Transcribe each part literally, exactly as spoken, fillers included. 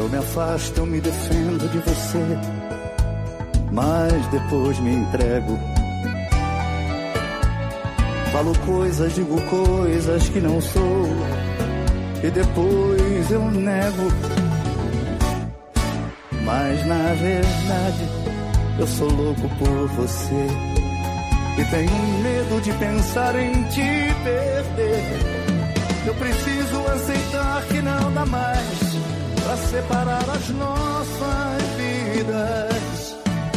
Eu me afasto, eu me defendo de você, mas depois me entrego. Falo coisas, digo coisas que não sou, e depois eu nego. Mas na verdade eu sou louco por você, e tenho medo de pensar em te perder. Eu preciso aceitar que não dá mais pra separar as nossas vidas.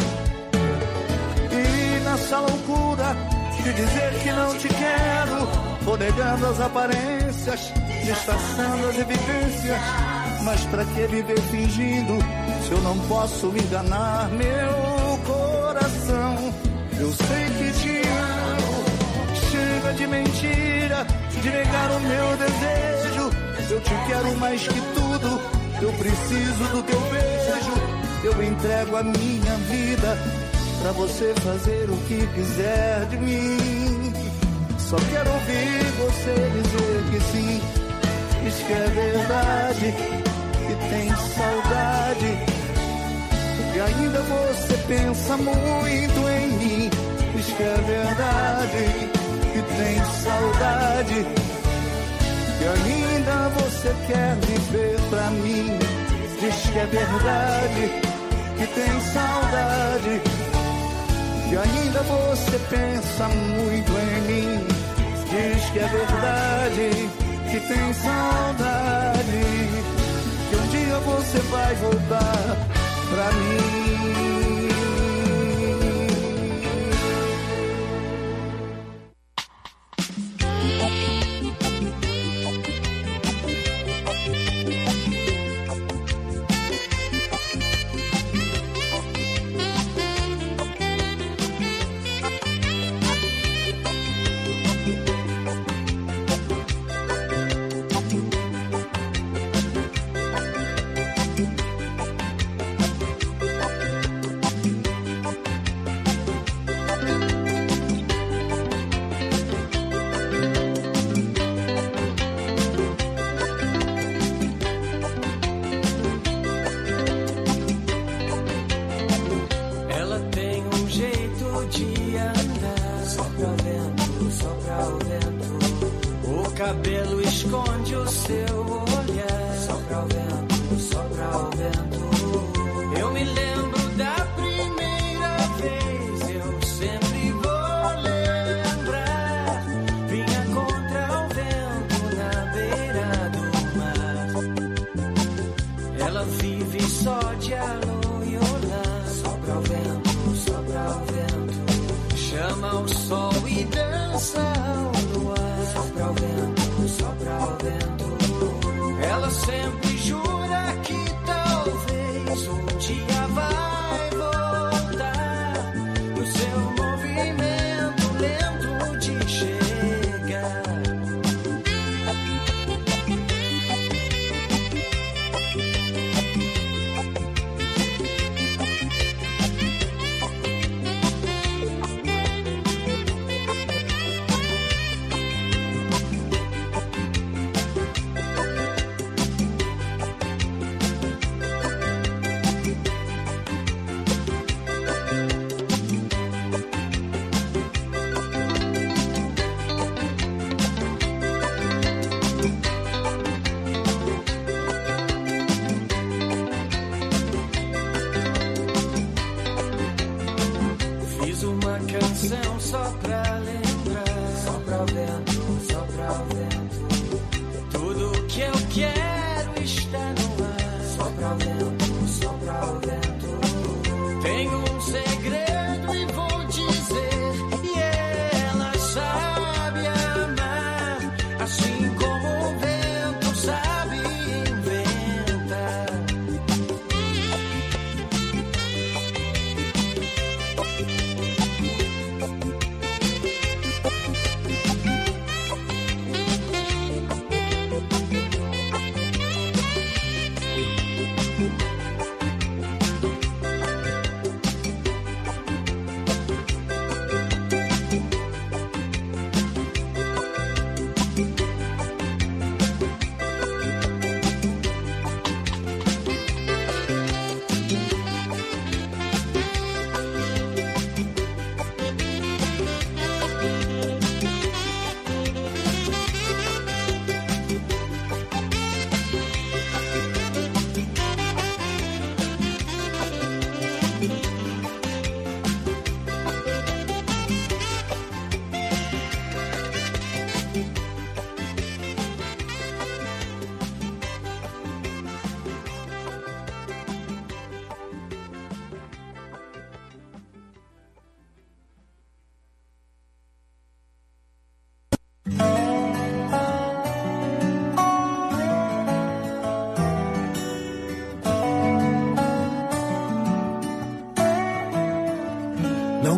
E nessa loucura de dizer que não te quero, vou negando as aparências, disfarçando as evidências. Mas pra que viver fingindo se eu não posso me enganar? Meu coração, eu sei que te amo. Chega de mentira, de negar o meu desejo. Eu te quero mais que tudo, eu preciso do teu beijo. Eu entrego a minha vida pra você fazer o que quiser de mim. Só quero ouvir você dizer que sim, diz que é verdade, que tem saudade, e ainda você pensa muito em mim. Diz que é verdade, que tem saudade, e ainda você quer viver pra mim. Diz que é verdade, que tem saudade, e ainda você pensa muito em mim. Diz que é verdade, que tem saudade, que um dia você vai voltar pra mim. Cabelo esconde o seu olhar. Sopra o vento, sopra o vento. Eu me lembro da primeira vez, eu sempre vou lembrar. Vinha contra o vento na beira do mar. Ela vive só de alô e olá. Sopra o vento, sopra o vento. Chama o sol e dança ao luar. Sopra o vento, sopra o vento. Ela sempre jura que talvez um dia vai voltar. No seu movimento lento de chegar. Só pra lembrar. Sopra o vento, sopra o vento. Tudo que eu quero está no ar. Sopra o vento, sopra o vento. Tenho um segredo e vou dizer, e ela sabe amar, assim como o vento sabe inventar.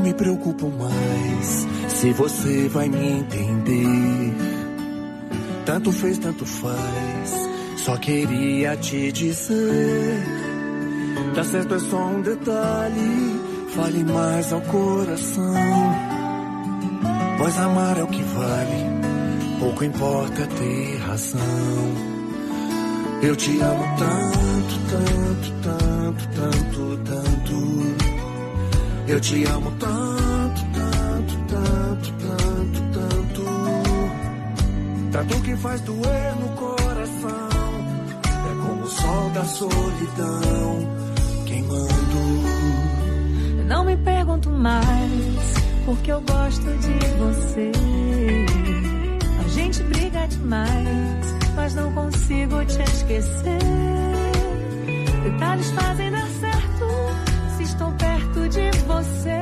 me preocupo mais se você vai me entender. Tanto fez, tanto faz, só queria te dizer. Tá certo, é só um detalhe, fale mais ao coração. Pois amar é o que vale, pouco importa ter razão. Eu te amo tanto, tanto, tanto, tanto, tanto. Eu te amo tanto, tanto, tanto, tanto, tanto. Tanto que faz doer no coração. É como o sol da solidão queimando. Não me pergunto mais, porque eu gosto de você. A gente briga demais, mas não consigo te esquecer. Detalhes fazem dar certo se estou perto de você.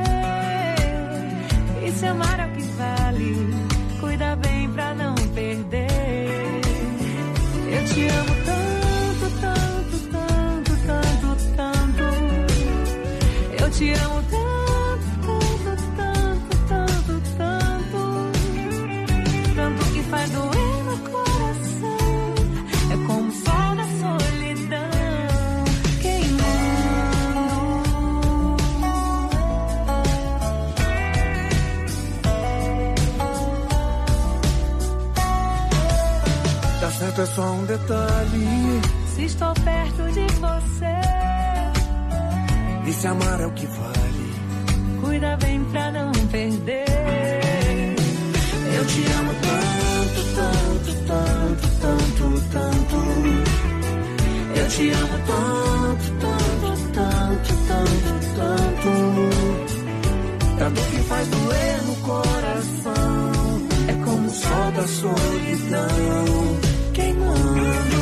E se amar é o que vale, cuida bem pra não perder. Eu te amo tanto, tanto, tanto, tanto, tanto. Eu te amo tanto, tanto, tanto, tanto, tanto. Tanto que faz doer no coração. É como o sol da solidão queimando. Tá certo, é só um detalhe, se estou perto de você. E se amar é o que vale, cuida bem pra não perder. eu te amo tanto, tanto, tanto, tanto, tanto. Eu te amo tanto, tanto, tanto, tanto, tanto. Tanto que faz doer no coração. É como o sol da solidão queimando.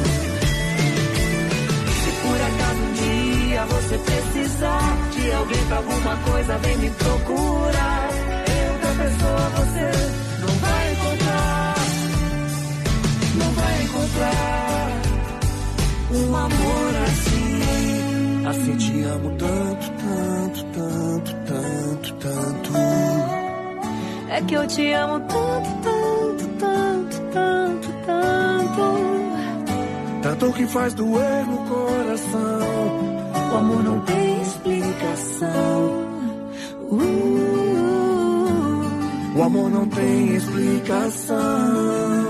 Se por acaso um dia você precisar de alguém pra alguma coisa, vem me procurar. Outra pessoa você não vai encontrar. Não vai encontrar um amor assim. Assim te amo tanto, tanto, tanto, tanto, tanto. É que eu te amo tanto, tanto, tanto, tanto, tanto. Tanto que faz doer no coração. O amor não tem explicação. uh. O amor não tem explicação.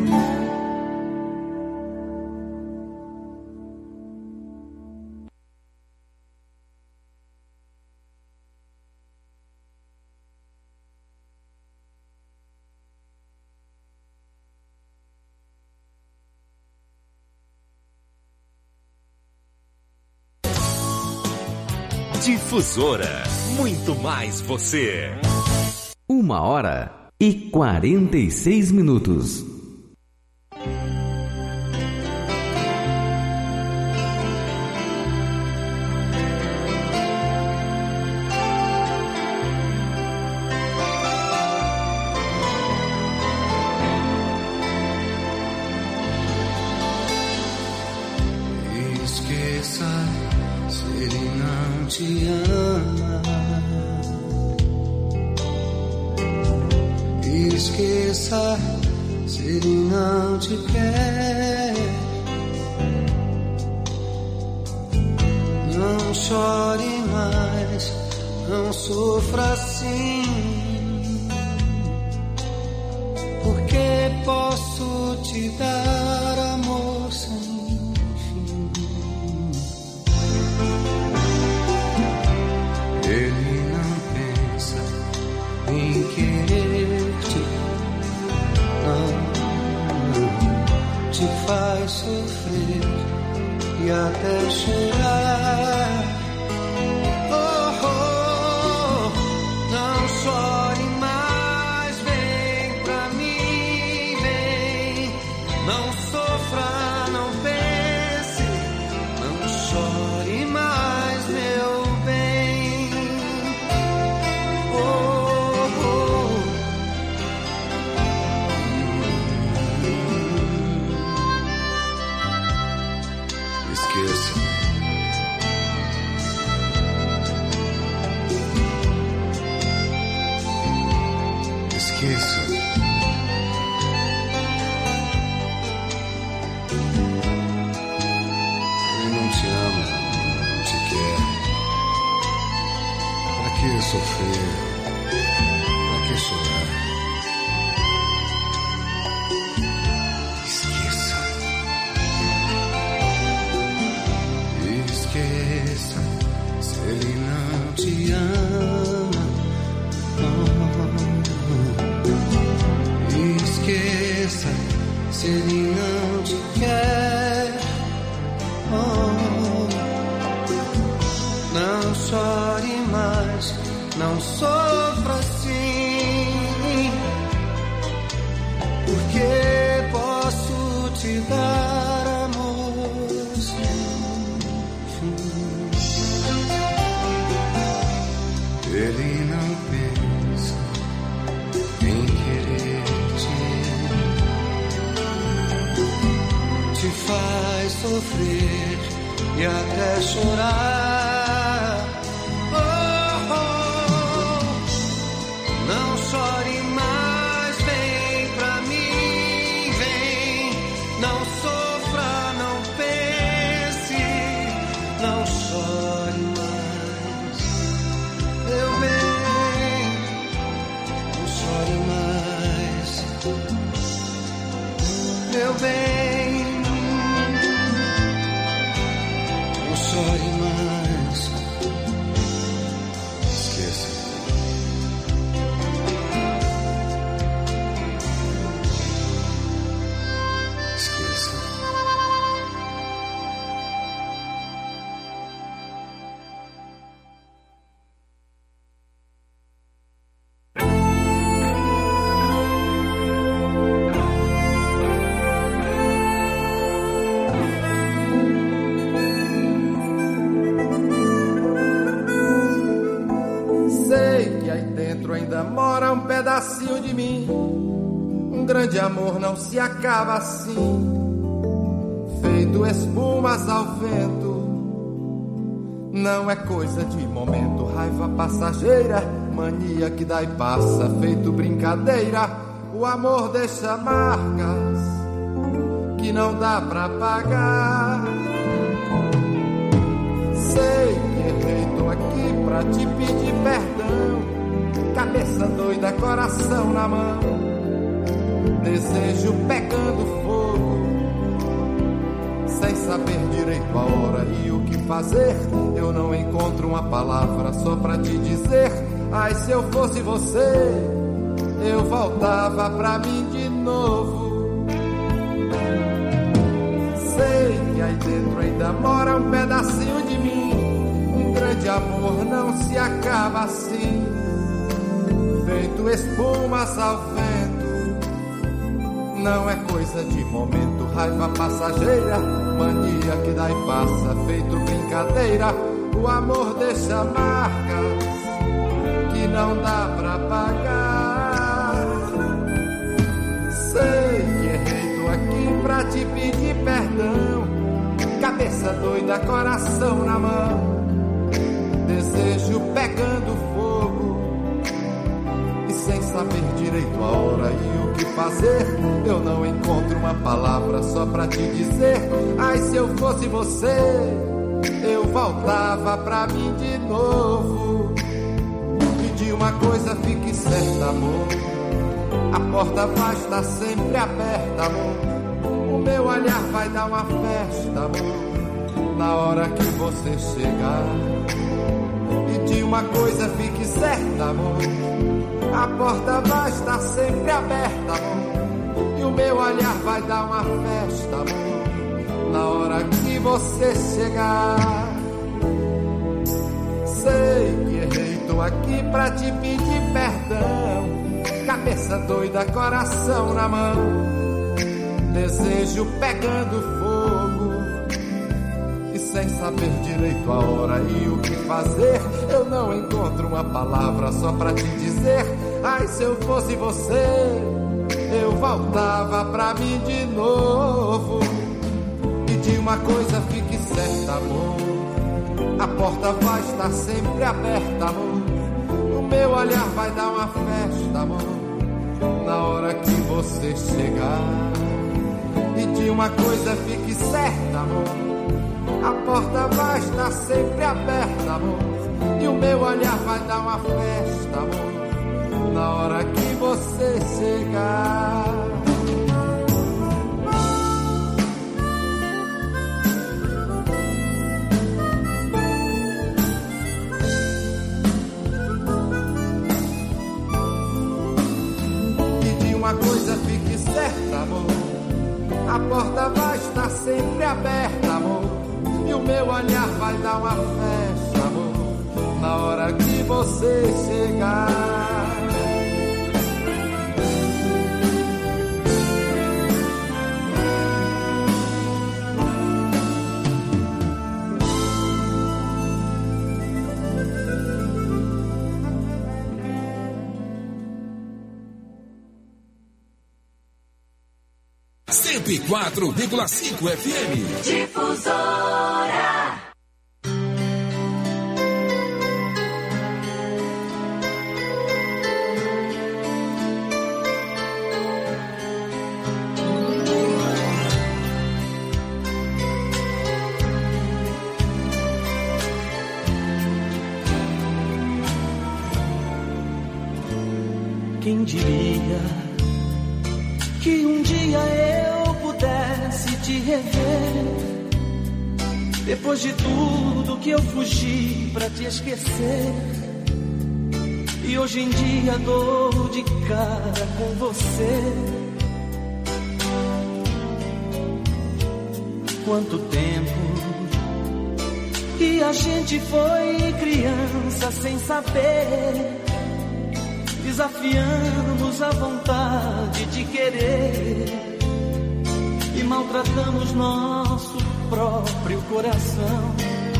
Difusora, muito mais você. Uma hora e quarenta e seis minutos. Esqueça se ele não te ama. Esqueça se ele não te quer. Não chore mais, não sofra assim, porque posso te dar amor sem fim. Ele não pensa em querer-te, não, te faz sofrer e até chorar. Oh, oh, não chore mais, vem pra mim, vem. Não sofra, não pense, não chore mais, meu bem. Oh, oh. Esqueça sofrer? Pra que chorar? Esqueça. Esqueça se ele não te ama. Oh. Esqueça se ele não te quer. Oh. Não chore mais, não sofra assim, porque posso te dar amor. Ele não pensa em querer-te, te faz sofrer e até chorar. Meu bem, não chore mais. Esqueça. Esqueça. Ainda mora um pedacinho de mim. Um grande amor não se acaba assim, feito espumas ao vento. Não é coisa de momento, raiva passageira, mania que dá e passa, feito brincadeira. O amor deixa marcas que não dá pra pagar. Sei que errei, tô aqui pra te pedir perdão. Cabeça doida, coração na mão, desejo pegando fogo, sem saber direito a hora e o que fazer. Eu não encontro uma palavra só pra te dizer: ai, se eu fosse você, eu voltava pra mim de novo. Sei que aí dentro ainda mora um pedacinho de mim. Um grande amor não se acaba assim, feito espumas ao vento. Não é coisa de momento, raiva passageira, mania que dá e passa, feito brincadeira. O amor deixa marcas que não dá pra pagar. Sei que errei, tô aqui pra te pedir perdão. Cabeça doida, coração na mão, desejo pegando fogo, sem saber direito a hora e o que fazer. Eu não encontro uma palavra só pra te dizer: ai, se eu fosse você, eu voltava pra mim de novo. E de uma coisa fique certa, amor, a porta vai estar sempre aberta, amor. O meu olhar vai dar uma festa, amor, na hora que você chegar. E de uma coisa fique certa, amor, a porta vai estar sempre aberta, amor. E o meu olhar vai dar uma festa, amor, na hora que você chegar. Sei que errei, tô aqui pra te pedir perdão. Cabeça doida, coração na mão, desejo pegando fogo, e sem saber direito a hora e o que fazer. Eu não encontro uma palavra só pra te dizer: ai, se eu fosse você, eu voltava pra mim de novo. E de uma coisa fique certa, amor, a porta vai estar sempre aberta, amor. O meu olhar vai dar uma festa, amor, na hora que você chegar. E de uma coisa fique certa, amor, a porta vai estar sempre aberta, amor. E o meu meu olhar vai dar uma festa, amor, na hora que você chegar. E de uma coisa fique certa, amor, a porta vai estar sempre aberta, amor, e o meu olhar vai dar uma festa, amor, na hora que você chegar. cento e quatro vírgula cinco F M. Difusora. Quem diria que um dia eu pudesse te rever, depois de tudo que eu fugi pra te esquecer, e hoje em dia dou de cara com você. Quanto tempo que a gente foi criança sem saber, desafiamos a vontade de querer e maltratamos nosso próprio coração.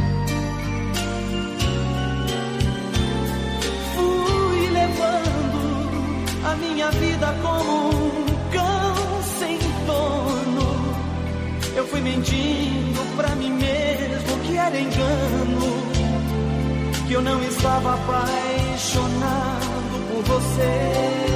Fui levando a minha vida como um cão sem dono. Eu fui mentindo pra mim mesmo que era engano, que eu não estava apaixonado por você.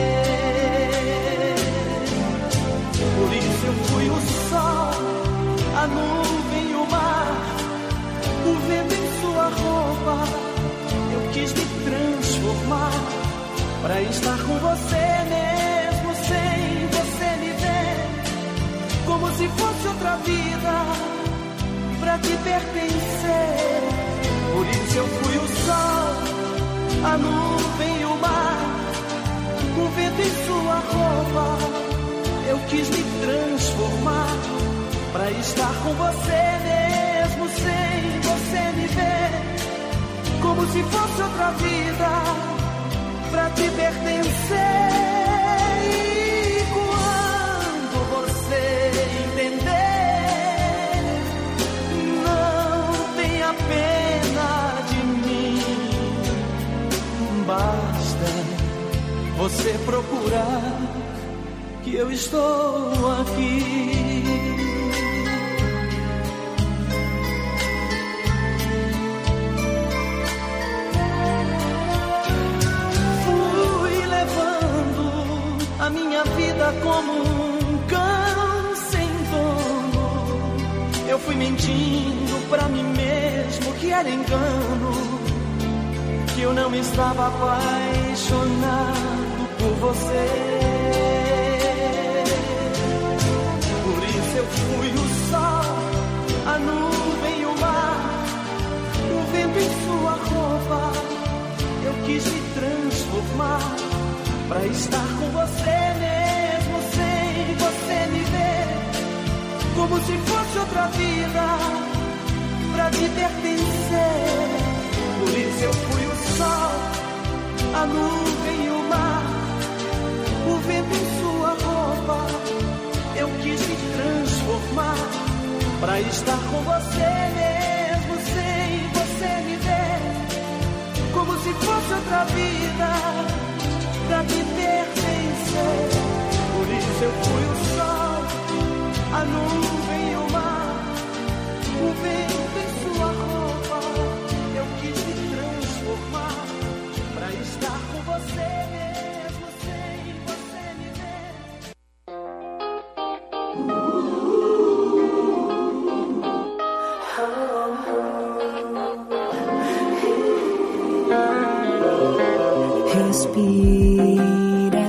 Por isso eu fui o sol, a nuvem e o mar, o vento em sua roupa. Eu quis me transformar pra estar com você mesmo sem você me ver, como se fosse outra vida pra te pertencer. Por isso eu fui o sol, a nuvem e o mar, o vento em sua roupa. Eu quis me transformar pra estar com você mesmo sem você me ver, como se fosse outra vida pra te pertencer. E quando você entender, não tenha pena de mim, basta você procurar que eu estou aqui. Fui levando a minha vida como um cão sem dono. Eu fui mentindo pra mim mesmo que era engano, que eu não estava apaixonado por você. Eu fui o sol, a nuvem e o mar, o vento em sua roupa. Eu quis me transformar pra estar com você mesmo sem você me ver, como se fosse outra vida pra te pertencer. Por isso eu fui o sol, a nuvem e o mar, o vento em sua roupa. Eu quis me transformar pra estar com você mesmo sem você me ver, como se fosse outra vida pra te pertencer. Por isso eu fui o sol, a nuvem e o mar, o vento em sua roupa. Eu quis me transformar pra estar com você mesmo sem você me ver. Respira.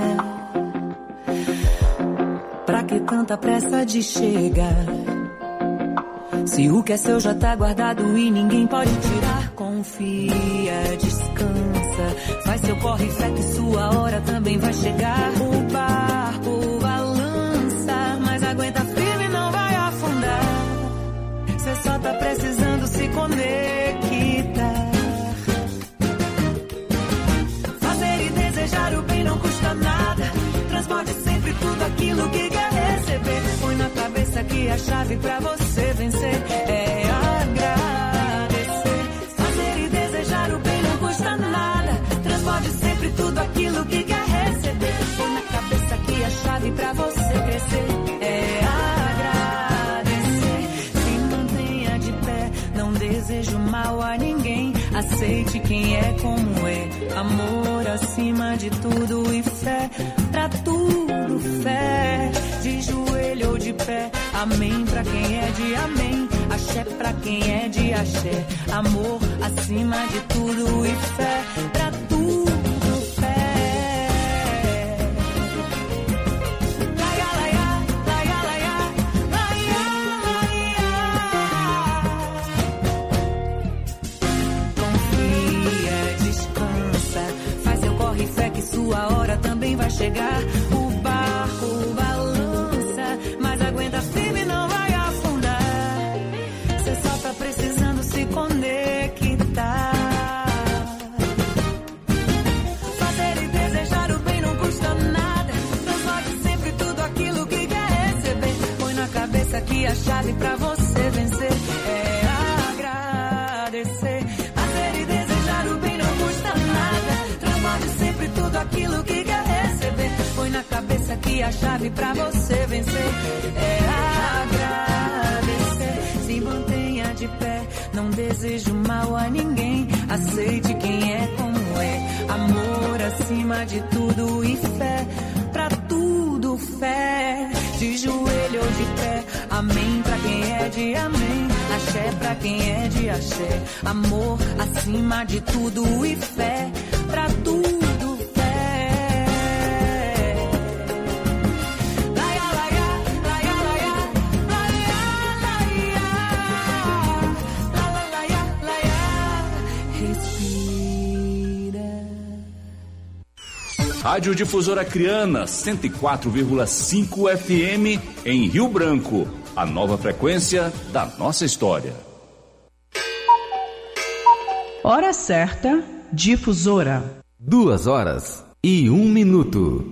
Pra que tanta pressa de chegar? Se o que é seu já tá guardado e ninguém pode tirar, confia, descansa, faz seu corre, fé que sua hora também vai chegar. O barco balança, mas aguenta firme, não vai afundar. Cê só tá precisando se conectar. Fazer e desejar o bem não custa nada. Transborde sempre tudo aquilo que quer receber. Põe na cabeça que a chave pra você vencer é agradecer. Fazer e desejar o bem não custa nada. Transborde sempre tudo aquilo que quer receber. Põe na cabeça que a chave pra você crescer é agradecer. Se mantenha de pé, não desejo mal a ninguém. Aceite quem é como é. Amor acima de tudo e fé pra tudo, fé. De joelho ou de pé, amém pra quem é de amém. Axé pra quem é de axé. Amor acima de tudo e fé pra tudo, fé. Laia, laia, laia, laia, laia, laia. Confia, descansa, faz seu corre, fé que sua hora também vai chegar. O barco balança, mas aguenta firme, não vai afundar. Cê só tá precisando se conectar. Fazer e desejar o bem não custa nada. Transborde sempre tudo aquilo que quer receber. Põe na cabeça que a chave pra você vencer é agradecer. Fazer e desejar o bem não custa nada. Transborde sempre tudo aquilo que quer receber. Põe na cabeça que a chave pra você vencer é agradecer. Se mantenha de pé, não desejo mal a ninguém. Aceite quem é como é. Amor acima de tudo e fé pra tudo, fé. De joelho ou de pé, amém pra quem é de amém. Axé pra quem é de axé. Amor acima de tudo e fé pra tudo. Rádio Difusora Criana, cento e quatro vírgula cinco F M em Rio Branco. A nova frequência da nossa história. Hora certa, Difusora. Duas horas e um minuto.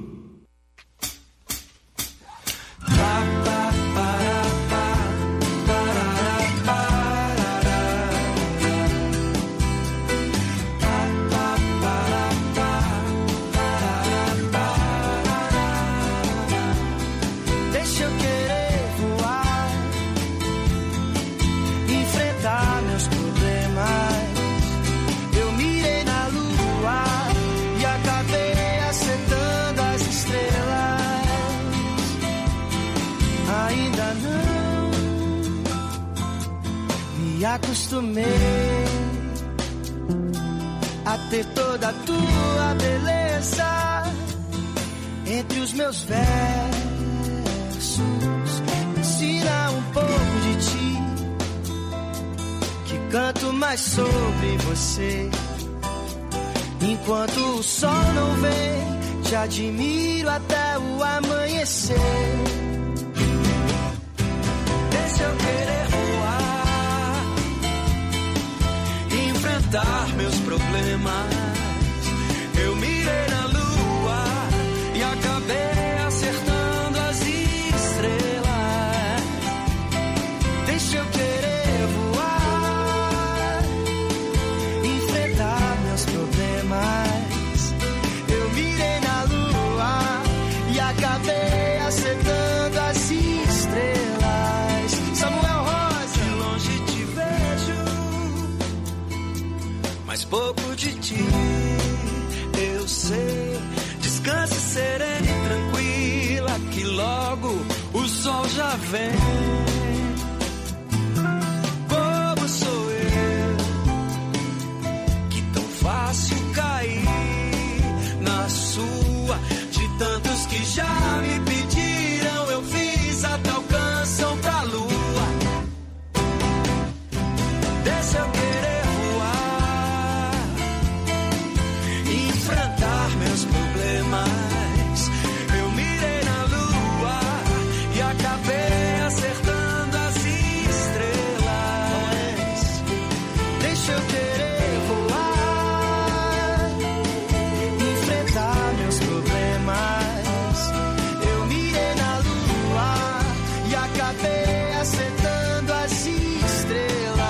Acostumei a ter toda a tua beleza entre os meus versos. Me ensina um pouco de ti, que canto mais sobre você. Enquanto o sol não vem, te admiro até o amanhecer. Deixa eu querer voar, enfrentar meus problemas. Eu mirei na lua e acabei acertando as estrelas. Deixa eu querer voar, enfrentar meus problemas. Eu mirei na lua e acabei acertando as estrelas. Samuel Rosa, de longe te vejo, mas pouco de ti eu sei. Descanse serena e tranquila, que logo o sol já vem. Como sou eu, que tão fácil deixa eu querer voar, enfrentar meus problemas. Eu mirei na lua e acabei acertando as estrelas.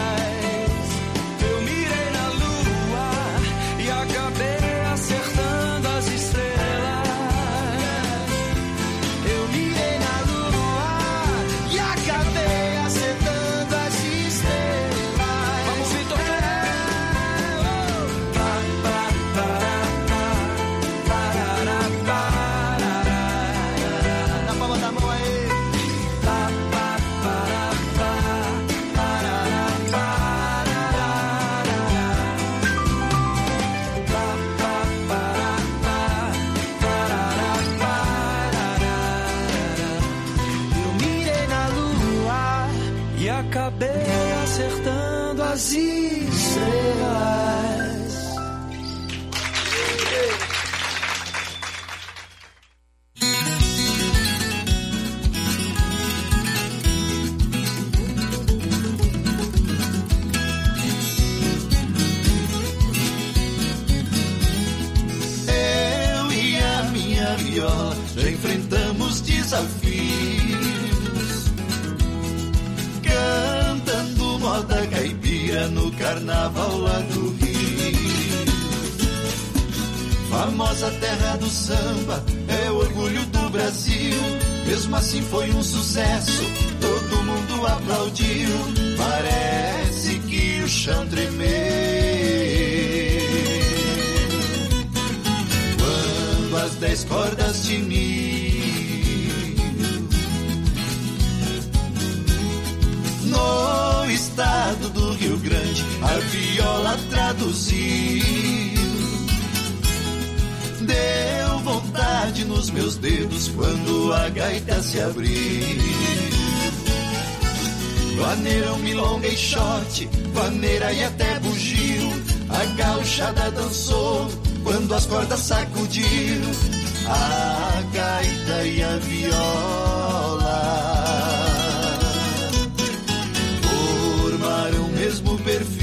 Eu mirei na lua e acabei acertando as estrelas. Eu mirei na lua e acabei acertando as estrelas. Vamos, Vitor! Pa, pa, para, pa, parará, parará. Na palma da mão aí. Pa, pa, para, pa, parará, parará. Pa, pa, para, pa, parará, parará. Eu mirei na lua e acabei acertando as estrelas. Eu e a minha viola já enfrentamos desafios, cantando moda caipira no carnaval lá do Rio. Famosa terra do samba, é o orgulho do Brasil. Mesmo assim foi um sucesso, todo mundo aplaudiu. Parece que o chão tremeu quando as dez cordas de mil no estado do Rio Grande a viola traduziu. Deu vontade nos meus dedos quando a gaita se abriu. Vaneirão, milonga e shot, vaneira e até bugio. A gauchada dançou quando as cordas sacudiu. A gaita e a viola formaram o mesmo perfil.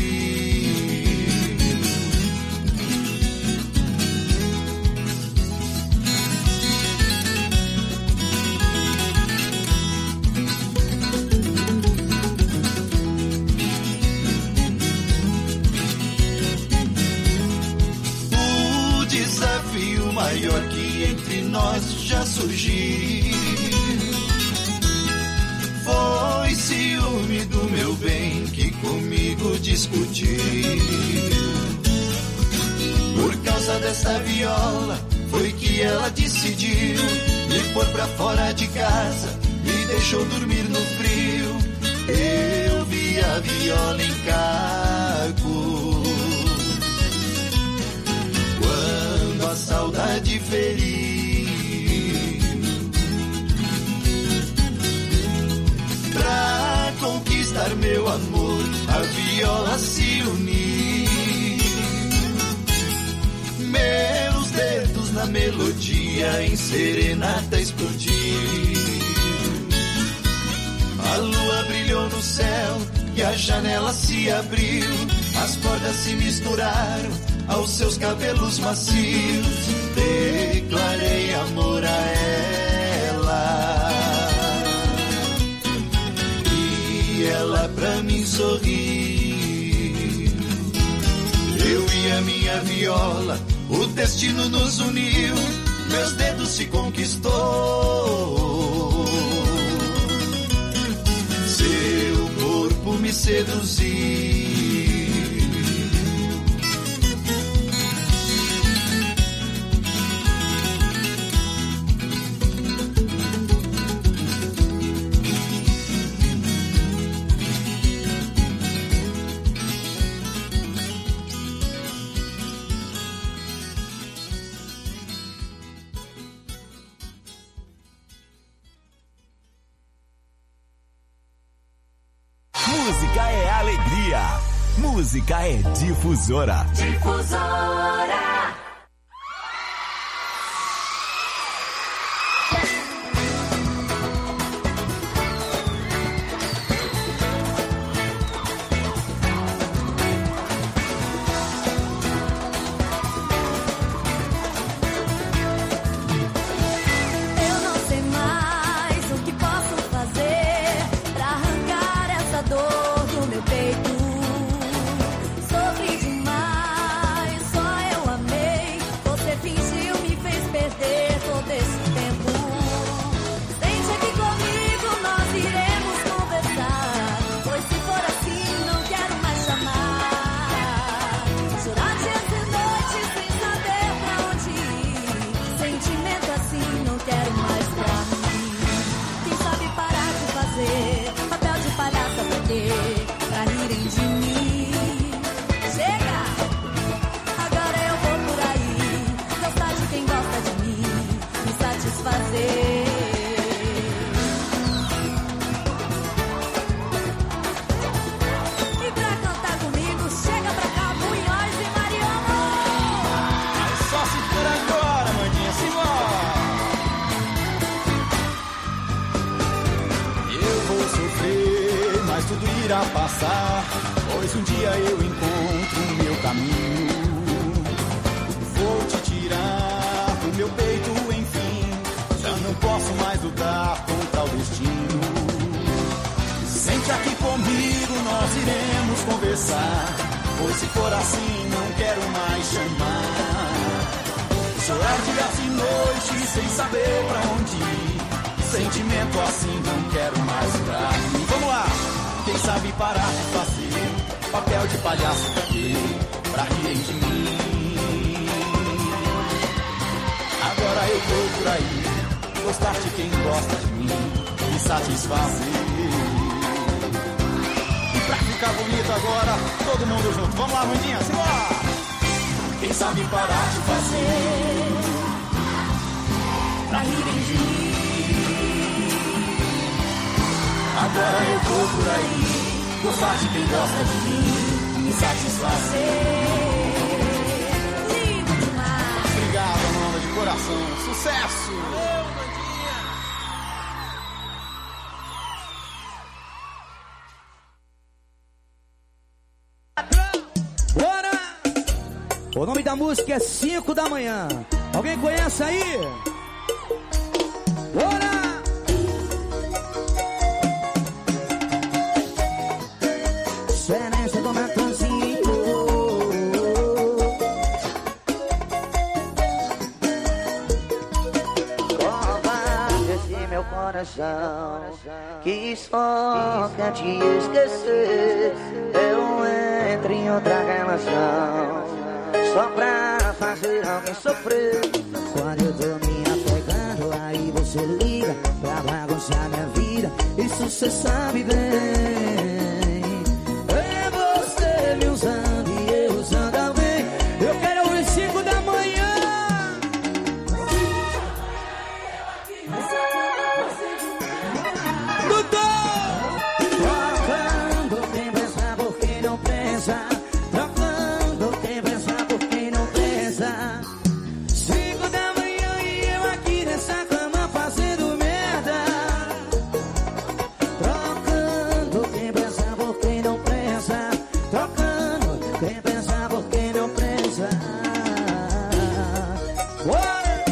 O desafio maior que entre nós já surgiu foi ciúme do meu bem que comigo discutiu. Por causa dessa viola foi que ela decidiu me pôr pra fora de casa, me deixou dormir no frio. Eu vi a viola em caco quando a saudade feriu. Pra conquistar meu amor, a viola se uniu. Meus dedos na melodia, em serenata explodiu. A lua brilhou no céu e a janela se abriu. As cordas se misturaram aos seus cabelos macios. Declarei amor a ela e ela pra mim sorriu. Eu e a minha viola, o destino nos uniu. Meus dedos se conquistou, seu corpo me seduziu. Música é alegria. Música é difusora. Difusora. passar, pois um dia eu encontro o meu caminho. Vou te tirar do meu peito, enfim, já não posso mais lutar contra o destino. Sente aqui comigo, nós iremos conversar, pois se for assim não quero mais chamar. Chorar dias e noites sem saber pra onde ir, sentimento assim não quero mais pra mim. Vamos lá! Quem sabe parar de fazer papel de palhaço aqui pra rirem de mim. Agora eu vou por aí gostar de quem gosta de mim, me satisfazer. E pra ficar bonito agora, todo mundo junto. Vamos lá, Mandinha, simbora! Quem sabe parar de fazer pra rirem de mim. Agora eu vou por aí gostar de quem gosta de mim, me satisfazer. Lindo demais. Obrigado, Amanda, de coração. Sucesso! Bora! O nome da música é cinco da manhã. Alguém conhece aí? Bora! Serença do Natanzinho. Covarde esse meu coração que só quer te esquecer. Eu entro em outra relação só pra fazer alguém sofrer. Quando eu tô me apegando, aí você liga pra bagunçar minha vida. Isso cê sabe bem. Me usando e eu usando alguém. Eu quero ouvir cinco da manhã. Trocando quem pensa por quem não pensa. Trocando quem pensa por quem não pensa. Cinco da manhã e eu aqui nessa cama fazendo merda. Trocando quem pensa por quem não pensa. Trocando quem pensa por quem não pensa. Bora!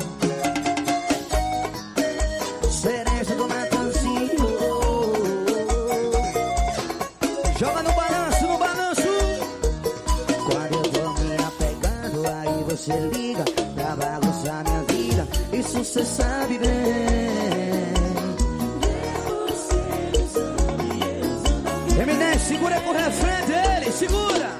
Cereja do Natanzinho. Joga no balanço, no balanço. Quando eu tô me apegando, aí você liga pra bagunçar minha vida. Isso cê sabe bem. Eminem, segura com o refrão dele, segura!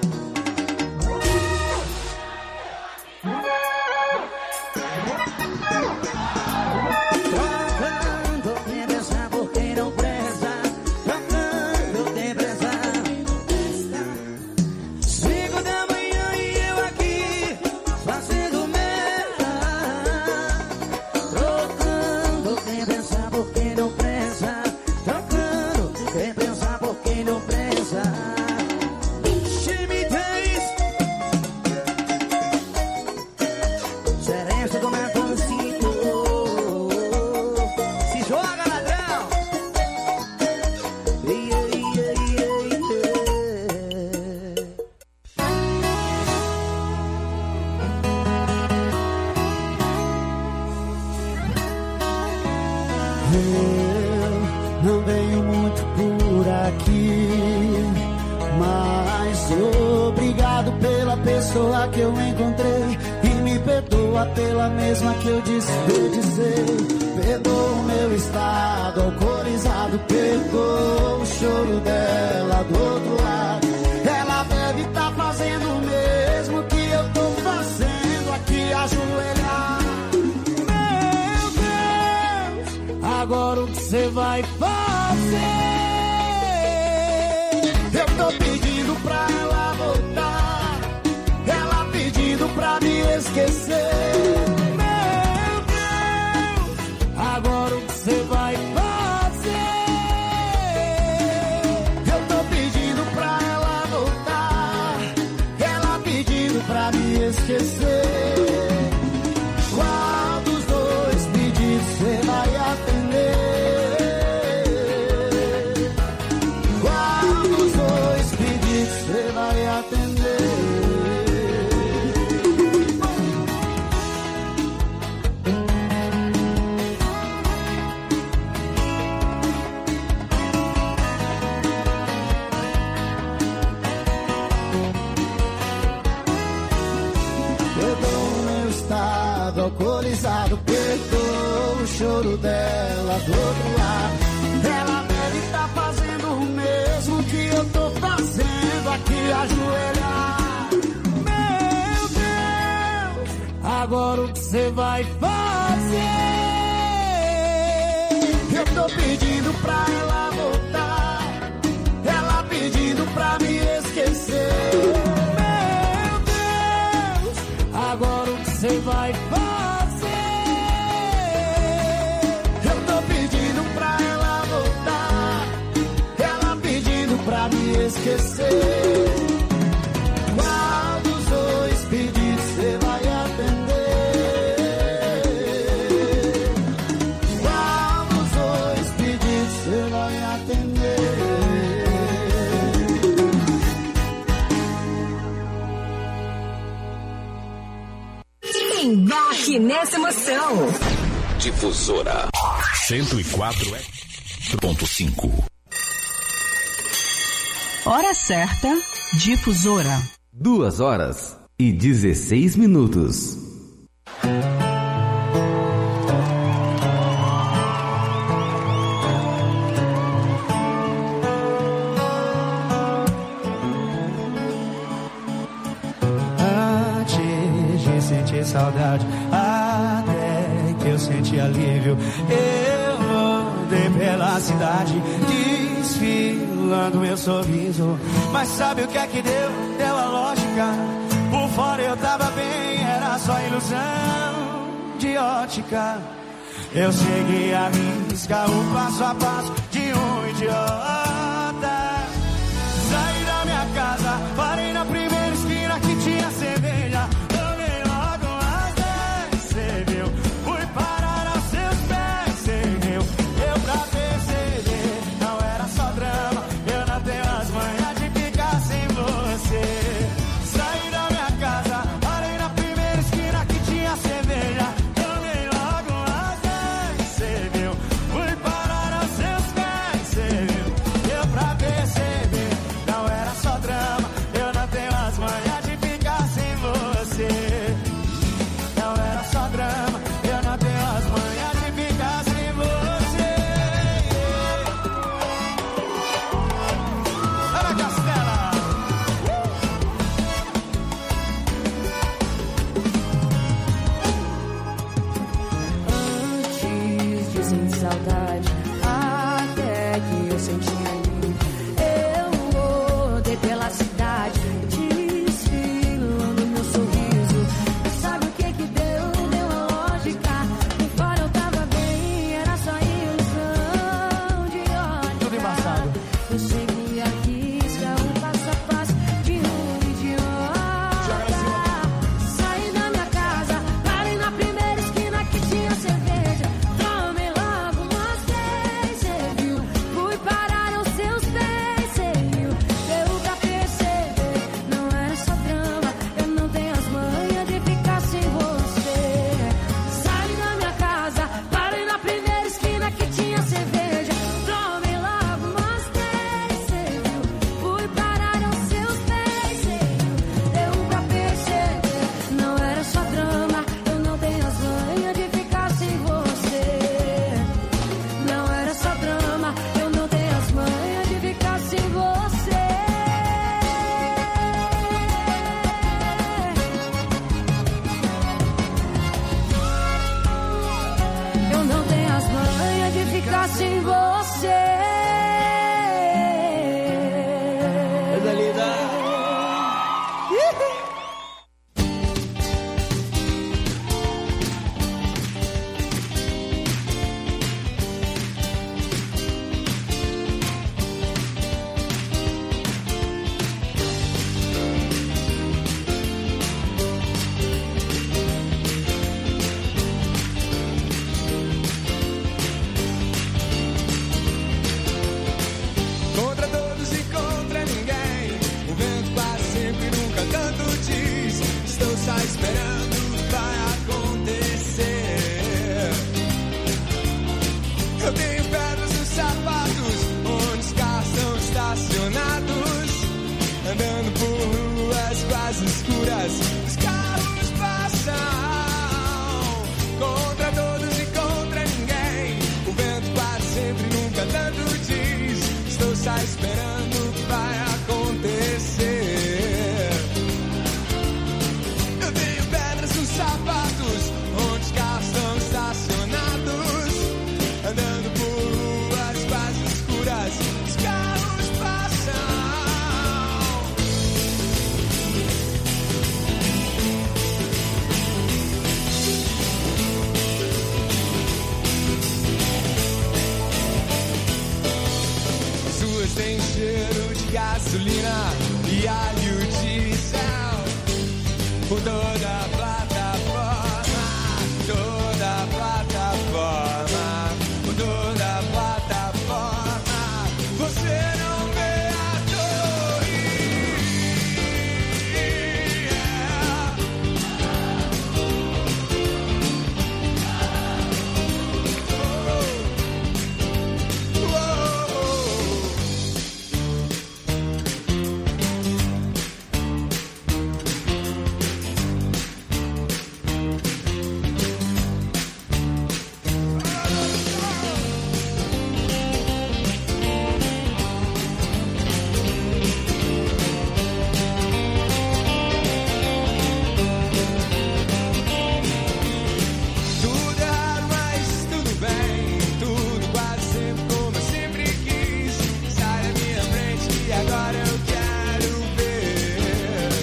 Trocando quem pensa por quem não presta. Trocando quem pensa. Cinco da manhã e eu aqui fazendo merda. Trocando quem pensa por quem não presta. Trocando quem pensa por quem não presta. Shimmy Days. Serença do Natanzinho. Se joga, ladrão. Yeah, yeah, yeah, yeah. Eu não venho muito por aqui, mas obrigado pela pessoa que eu encontrei e me perdoa pela mesma que eu desperdicei. Perdoa o meu estado alcoolizado, perdoa o choro dela do outro lado. Ela deve tá fazendo o mesmo que eu tô fazendo aqui, ajoelhar. Meu Deus, agora o que você vai fazer? Eu tô pedindo pra ela voltar, ela pedindo pra me esquecer. Meu Deus, agora o que você vai fazer? Eu tô pedindo pra ela voltar, ela pedindo pra me esquecer. Qual dos dois pedidos você vai atender? atender. Alcoolizado, perdoa o choro dela do outro lado. Ela deve tá fazendo o mesmo que eu tô fazendo aqui, ajoelhar. Meu Deus, agora o que você vai fazer? Eu tô pedindo pra ela voltar, ela pedindo pra me esquecer. Meu Deus, agora o que você vai fazer? Esquecer. Qual dos dois pedidos você vai atender? Qual dos dois pedidos você vai atender? Embarque nessa emoção. Difusora cento e quatro ponto cinco. Hora certa, Difusora. Duas horas e dezesseis minutos. Antes de sentir saudade, até que eu senti alívio, eu andei pela cidade, desfilando meu sorriso. Mas sabe o que é que deu? Deu a lógica. Por fora eu tava bem, era só ilusão de ótica. Eu segui a risca, o passo a passo de um idiota. Saí da minha casa, parei na primeira esquina que tinha cerveja. Tomei logo as dez, cê viu? Fui parar aos seus pés, cê viu? Eu pra perceber, não era só drama. Eu não tenho as manhas de ficar sem você. Saí da minha casa, parei na primeira esquina que tinha cerveja. Tomei logo as dez, cê viu? Fui parar aos seus pés, cê viu? Eu pra escuras, os carros passam contra todos e contra ninguém. O vento quase sempre, nunca tanto diz: estou só esperando o que vai acontecer. Eu tenho pedras nos sapatos, onde os carros estão estacionados, andando por ruas quase escuras, os carros passam. As ruas têm cheiro de gasolina e alho diesel por toda a plataforma, toda a plataforma, por toda a plataforma. Você não vê a torre. Yeah. Oh. Oh. Tudo errado, mas tudo bem. Tudo quase sempre como eu sempre quis. Sai da minha frente que agora eu quero ver.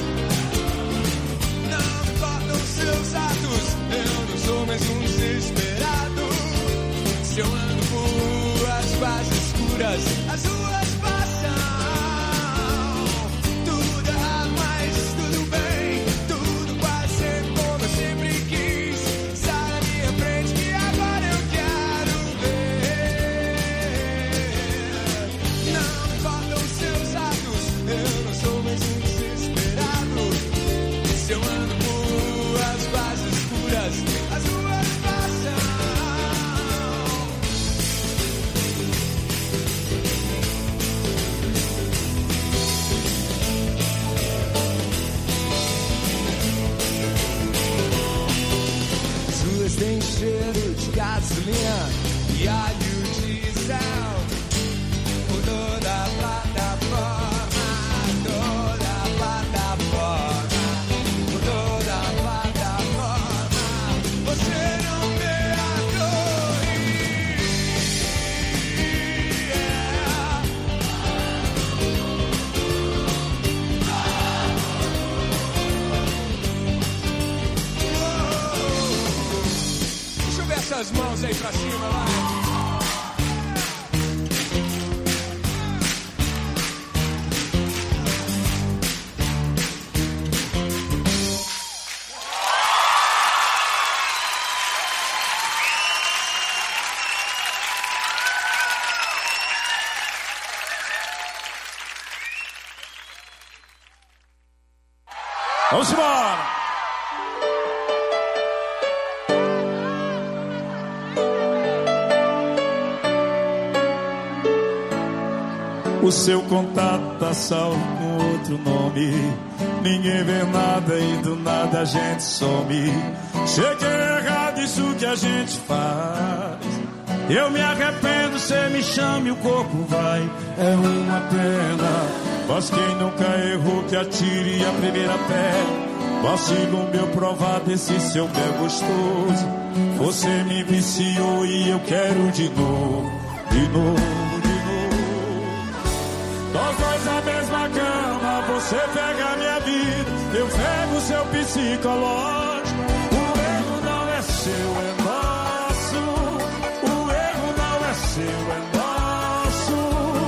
Não me importam seus atos, eu não sou mais um desesperado. Se eu ando por ruas quase escuras, as ruas passam. Tudo errado, mas tudo bem. Tudo quase sempre como eu sempre quis. Sai da minha frente que agora eu quero ver. Não me importam seus atos, eu não sou mais um desesperado. Se eu ando por ruas quase escuras, as ruas passam. As ruas têm cheiro de gasolina e alho diesel por toda a plataforma, toda a plataforma, por toda a plataforma. Você não vê a torre. Yeah. Deixa eu ver essas mãos aí pra cima, vai. Vamos embora! O seu contato tá salvo com outro nome. Ninguém vê nada e do nada a gente some. Sei que é errado isso que a gente faz. Eu me arrependo, cê me chama e o corpo vai. É uma pena, mas quem nunca errou que atire a primeira pedra. Vacilo meu provado esse seu pé gostoso. Você me viciou e eu quero de novo, de novo, de novo. Nós dois na mesma cama, você pega a minha vida, eu pego o seu psicológico. O erro não é seu, é nosso. O erro não é seu, é nosso.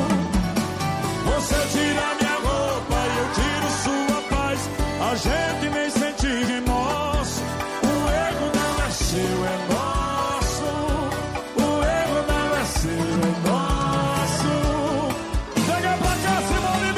Você tira minha roupa e eu tiro sua paz. A gente nem sente remorso. O erro não é seu, é nosso. O erro não é seu, é nosso. Chega pra cá, Simone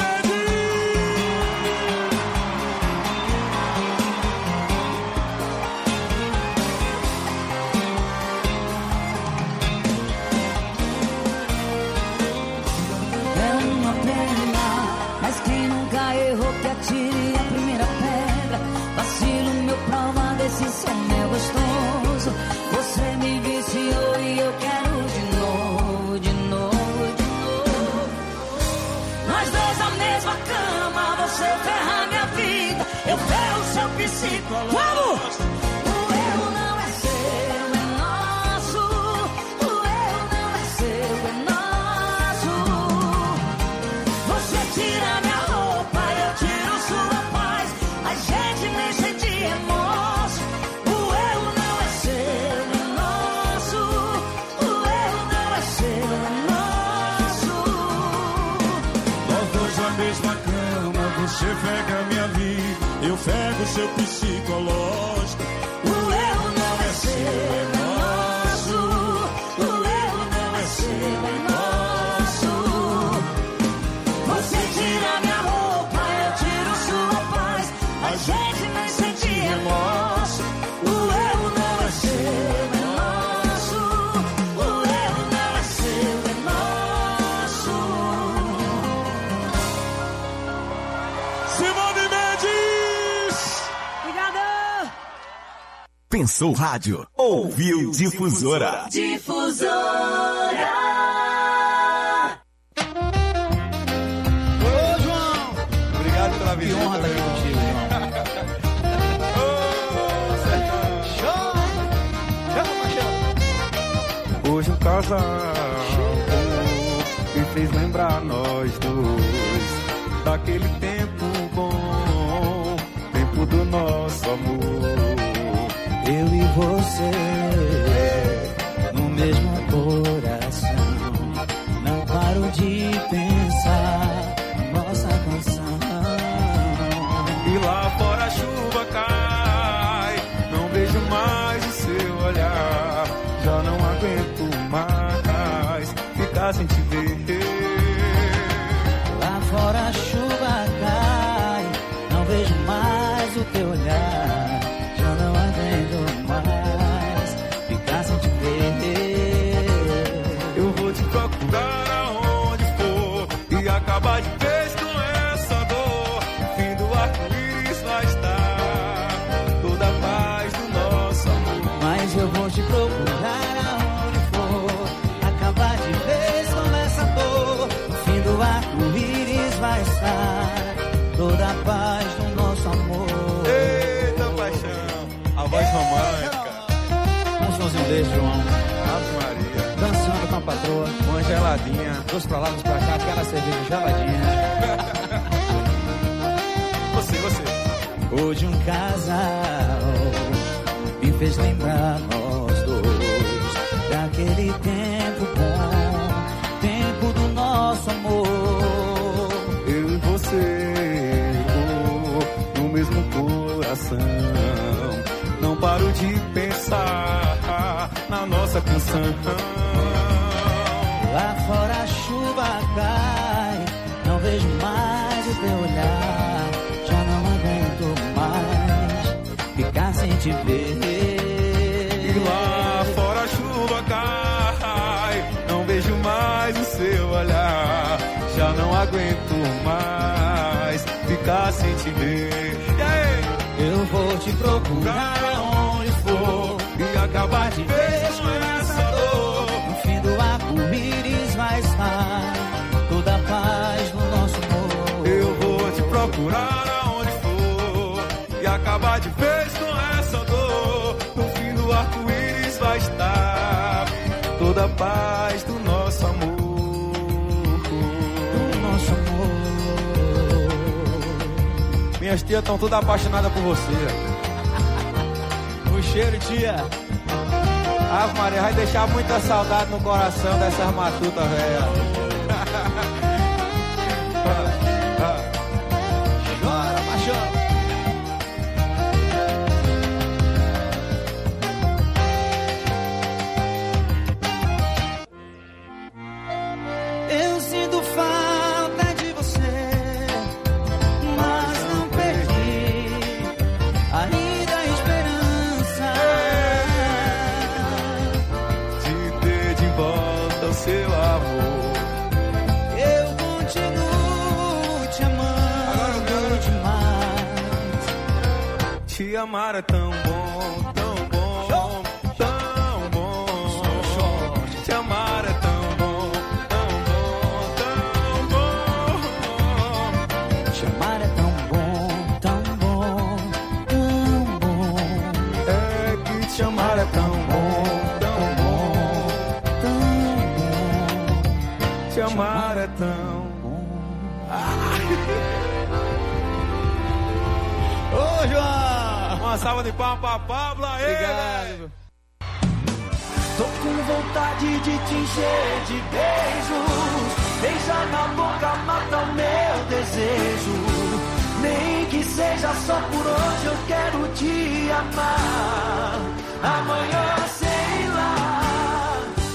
É uma pena, mas quem nunca errou que atire a primeira psicológico. Vamos! O erro não é seu, é nosso. O erro não é seu, é nosso. Você tira minha roupa, eu tiro sua paz. A gente nem sente remorso. O erro não é seu, é nosso. O erro não é seu, é nosso. Nós dois na mesma cama, você pega minha vida, eu pego seu psicológico. O erro não é seu, é nosso. O erro não é seu, é nosso. Você tira minha roupa, eu tiro sua paz. A gente nem sente remorso. O erro não é seu, é nosso. O erro não é seu, é nosso. Simone Mendes! Obrigada! Pensou rádio, ouviu Difusora. Difusora. Ô, João! Obrigado pela visita. Que honra estar aqui contigo, João. Hoje um casal me fez lembrar nós dois daquele tempo bom, tempo do nosso amor. Eu e você no mesmo coração. Não paro de pensar nossa canção. E lá fora a chuva cai, não vejo mais o seu olhar. Já não aguento mais ficar sem te ver. Lá fora a chuva cai, não vejo mais o teu olhar. Já não aguento mais ficar sem te ver. Eu vou te procurar aonde for e acabar de vez com essa dor. No fim do arco-íris vai estar toda a paz do nosso amor. Mas eu vou te procurar aonde for, acabar de vez com essa dor. No fim do arco-íris vai estar toda a paz do nosso amor. Eita paixão, a voz romântica. Um somzinho desse, João. Ave Maria. Dançando com a patroa. Uma geladinha. Dois pra lá, dois pra cá, aquela cerveja geladinha. Você, você. Hoje um casal me fez lembrar nós dois daquele tempo bom, tempo do nosso amor. Eu e você, oh, no mesmo coração. Não paro de pensar na nossa canção. Lá fora a chuva cai, não vejo mais o teu olhar. Já não aguento mais ficar sem te ver. E lá fora a chuva cai, não vejo mais o seu olhar. Já não aguento mais ficar sem te ver. E aí? Eu vou te procurar aonde for e acabar de vez com essa dor. No fim do arco-íris vai estar toda a paz do nosso amor. Eu vou te procurar aonde for e acabar de vez com essa dor. No fim do arco-íris vai estar toda a paz do nosso amor. Do nosso amor. Minhas tias estão todas apaixonadas por você. O cheiro, tia. Ave Maria, vai deixar muita saudade no coração dessas matutas, velha. Chora, paixão. Eu sinto falta de você, mas não perdi ainda a esperança de ter de volta o seu amor. Eu continuo te amando demais. Te amar é tão bom, tão bom, tão bom. Te amar é tão bom, tão bom, tão bom. Te amar é tão bom, tão bom, tão tão bom. Ô, João! Uma salva de palmas pra Pablo aí, obrigado. Tô com vontade de te encher de beijos. Beijar na boca mata o meu desejo. Nem que seja só por hoje, eu quero te amar. Amanhã sei lá.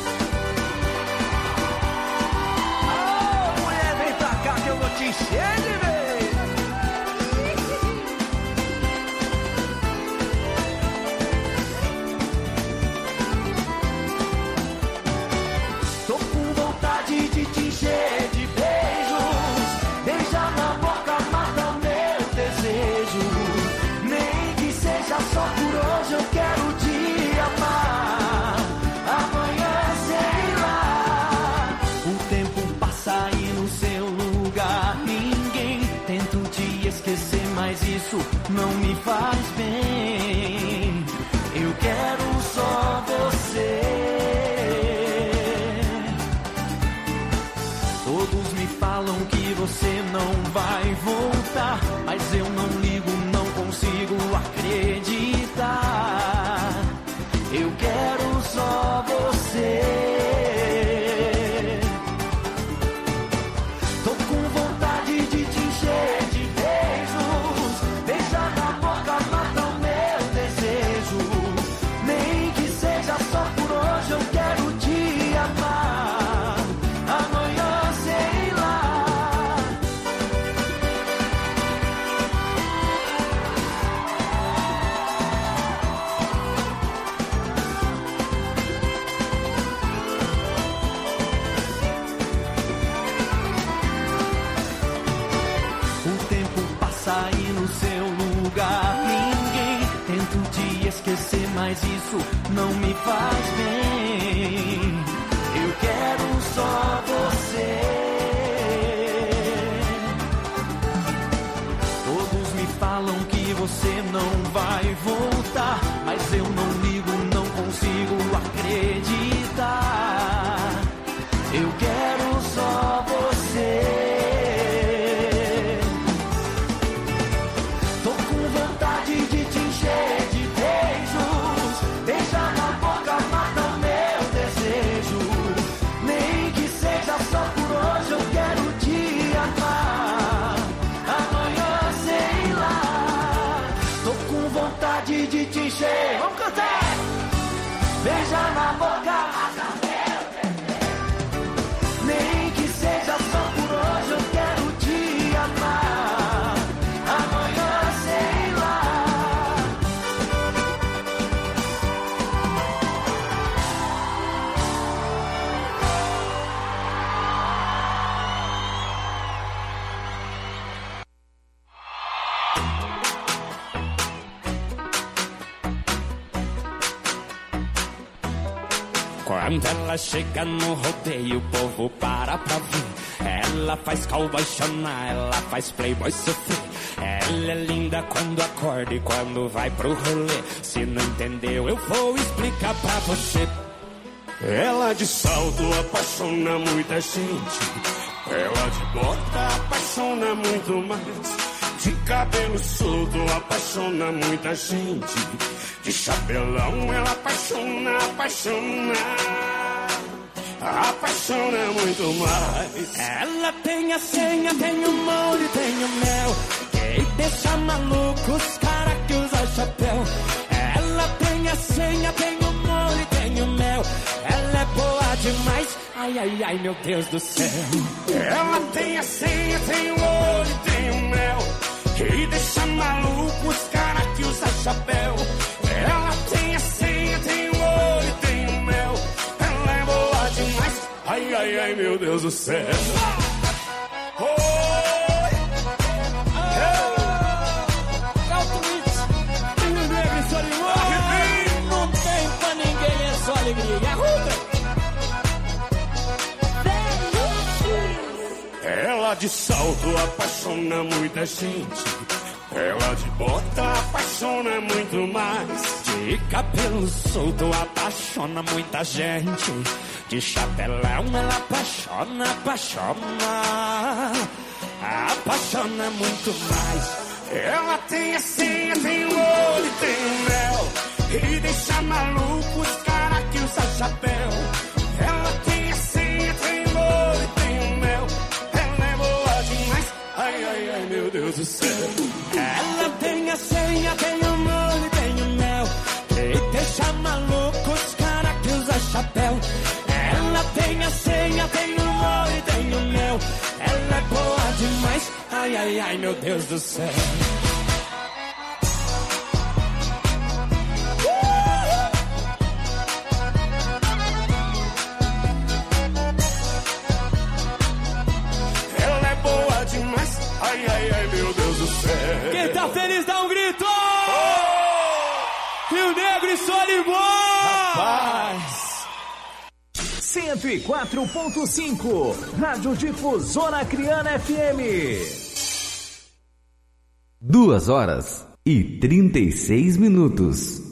Oh, mulher, vem pra cá que eu vou te encher de beijo. De te encher de beijos, beijar na boca mata o meu desejo. Nem que seja só por hoje, eu quero te amar. Amanhã sei lá. O tempo passa e no seu lugar ninguém. Tento te esquecer, mas isso não me faz bem. Eu quero só você. Todos me falam que você não vai voltar, mas eu não ligo, não consigo acreditar. Eu quero só você. Tô com vontade de te encher de beijos. Beijar na boca mata o meu desejo. Nem que seja só por hoje, eu quero te amar. Amanhã sair no seu lugar ninguém. Tento te esquecer, mas isso não me faz bem. Eu quero só você. Todos me falam que você não vai voltar, mas eu não ligo, não consigo acreditar. Eu quero só você. De te encher, vamos cantar! Beija na boca, nem que seja só por hoje, eu quero te amar. Amanhã sei lá. Quando ela chega no rodeio, o povo para pra ver. Ela faz cowboy chorar, ela faz playboy sofrer. Ela é linda quando acorda e quando vai pro rolê. Se não entendeu, eu vou explicar pra você. Ela de salto apaixona muita gente. Ela de bota apaixona muito mais. De cabelo solto apaixona muita gente. De chapelão ela apaixona, apaixona. Apaixona muito mais. Ela tem a senha, tem o molho, tem o mel. Que deixa maluco os caras que usam chapéu. Ela tem a senha, tem o molho, tem o mel. Ela é boa demais. Ai, ai, ai, meu Deus do céu. Ela tem a senha, tem o molho, tem o mel. Que deixa maluco os caras que usam chapéu. Ela tem a senha, tem o olho, tem o mel. Ela é boa demais. Ai, ai, ai, meu Deus do céu. Oi! Não tem pra ninguém, é só alegria. Ela de salto apaixona muita gente. Ela de bota apaixona muito mais. De De cabelo solto apaixona muita gente. De chapelão ela apaixona, apaixona. Apaixona muito mais. Ela tem a senha, tem o olho, tem o mel. E deixa maluco os caras que usa chapéu. Ela tem a senha, tem o olho, tem o mel. Ela é boa demais. Ai, ai, ai, meu Deus do céu. Ela tem a senha, tem o olho, tem o mel. E deixa maluco os caras que usa chapéu. Ela tem a senha, tem o olho, tem o mel. Ela é boa demais. Ai, ai, ai, meu Deus do céu. Ela é boa demais. Ai, ai, ai, meu Deus do céu. Quem tá feliz dá um grito. Oh! Rio Negro e Solimões. Rapaz. cento e quatro ponto cinco, Rádio Difusora Criana F M. Duas horas e trinta e seis minutos.